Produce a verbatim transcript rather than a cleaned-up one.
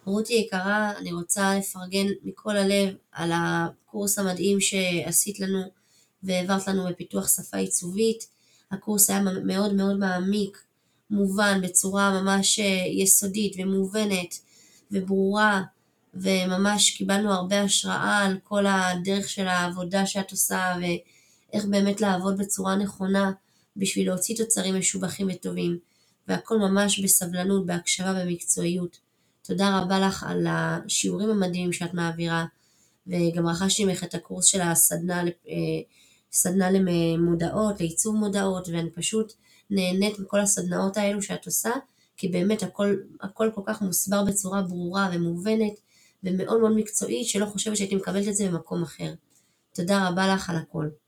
רותי יקרה, אני רוצה לפרגן מכל הלב על הקורס המדהים שעשית לנו והעברת לנו בפיתוח שפה עיצובית. הקורס היה מאוד מאוד מעמיק, מובן בצורה ממש יסודית ומובנת וברורה, וממש קיבלנו הרבה השראה על כל הדרך של העבודה שאת עושה, ואיך באמת לעבוד בצורה נכונה בשביל להוציא תוצרים משובחים וטובים, והכל ממש בסבלנות, בהקשבה ומקצועיות. תודה רבה לך על השיעורים המדהימים שאת מעבירה, וגם רכשתי ממך את הקורס של הסדנה, סדנה למודעות, לעיצוב מודעות, ואני פשוט נהנית מכל הסדנאות האלו שאת עושה, כי באמת הכל, הכל כל כך מוסבר בצורה ברורה ומובנת, ומאוד מאוד מקצועית, שלא חושבת שהייתי מקבלת את זה במקום אחר. תודה רבה לך על הכל.